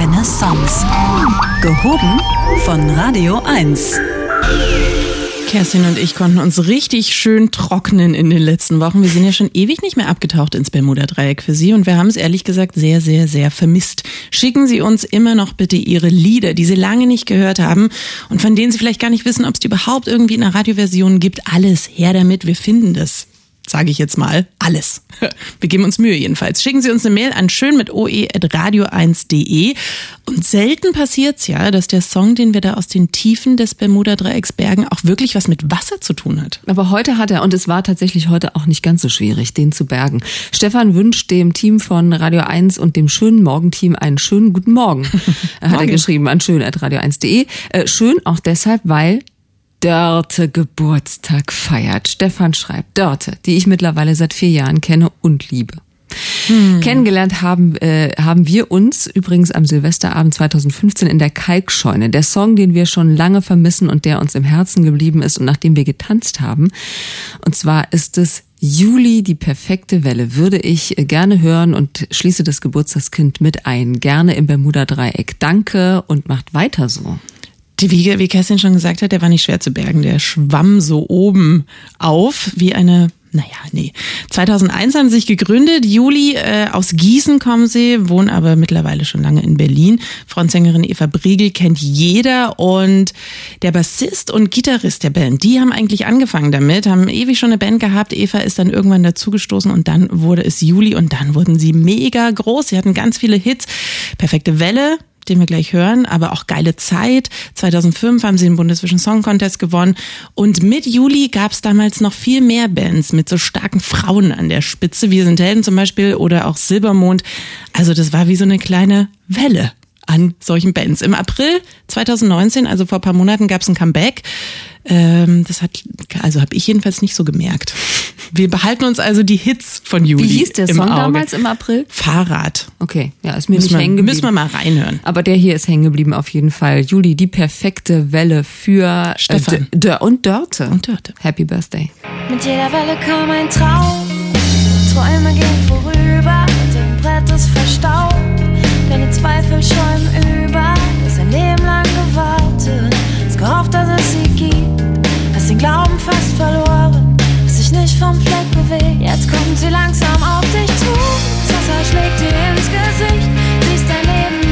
Antenne Songs. Gehoben von Radio 1. Kerstin und ich konnten uns richtig schön trocknen in den letzten Wochen. Wir sind ja schon ewig nicht mehr abgetaucht ins Bermuda-Dreieck für Sie und wir haben es ehrlich gesagt sehr, sehr, sehr vermisst. Schicken Sie uns immer noch bitte Ihre Lieder, die Sie lange nicht gehört haben und von denen Sie vielleicht gar nicht wissen, ob es die überhaupt irgendwie in einer Radioversion gibt. Alles her damit, wir finden das. Sage ich jetzt mal, alles. Wir geben uns Mühe jedenfalls. Schicken Sie uns eine Mail an schön@radio1.de. Und selten passiert's ja, dass der Song, den wir da aus den Tiefen des Bermuda-Dreiecks bergen, auch wirklich was mit Wasser zu tun hat. Aber heute hat er, und es war tatsächlich heute auch nicht ganz so schwierig, den zu bergen. Stefan wünscht dem Team von Radio 1 und dem schönen Morgenteam einen schönen guten Morgen. Hat er geschrieben an schön@radio1.de. Schön auch deshalb, weil Dörte Geburtstag feiert. Stefan schreibt, Dörte, die ich mittlerweile seit 4 Jahren kenne und liebe. Kennengelernt haben wir uns übrigens am Silvesterabend 2015 in der Kalkscheune. Der Song, den wir schon lange vermissen und der uns im Herzen geblieben ist und nach dem wir getanzt haben. Und zwar ist es Juli, die perfekte Welle, würde ich gerne hören und schließe das Geburtstagskind mit ein. Gerne im Bermuda-Dreieck. Danke und macht weiter so. Wie Kerstin schon gesagt hat, der war nicht schwer zu bergen. Der schwamm so oben auf wie eine... 2001 haben sie sich gegründet. Juli, aus Gießen kommen sie, wohnen aber mittlerweile schon lange in Berlin. Frontsängerin Eva Briegel kennt jeder und der Bassist und Gitarrist der Band, die haben eigentlich angefangen damit, haben ewig schon eine Band gehabt. Eva ist dann irgendwann dazugestoßen und dann wurde es Juli und dann wurden sie mega groß. Sie hatten ganz viele Hits. Perfekte Welle, den wir gleich hören, aber auch Geile Zeit. 2005 haben sie den Bundesvision Song Contest gewonnen und mit Juli gab es damals noch viel mehr Bands mit so starken Frauen an der Spitze, Wir sind Helden zum Beispiel oder auch Silbermond. Also das war wie so eine kleine Welle an solchen Bands. Im April 2019, also vor ein paar Monaten, gab es ein Comeback. Das habe ich jedenfalls nicht so gemerkt. Wir behalten uns also die Hits von Juli. Wie hieß der Song damals im April? Fahrrad. Okay, ja, ist mir nicht hängen geblieben. Müssen wir mal reinhören. Aber der hier ist hängen geblieben auf jeden Fall. Juli, die perfekte Welle für Stefan. Und Dörte. Happy Birthday. Mit jeder Welle kam ein Traum. Träume gehen vorüber. Dein Brett ist verstaubt. Deine Zweifel schäumen über. Du hast ein Leben lang gewartet. Hast gehofft, dass es sie gibt. Hast den Glauben fast verloren. Hast dich nicht vom Fleck bewegt. Jetzt kommt sie langsam auf dich zu. Das Wasser schlägt dir ins Gesicht. Siehst dein Leben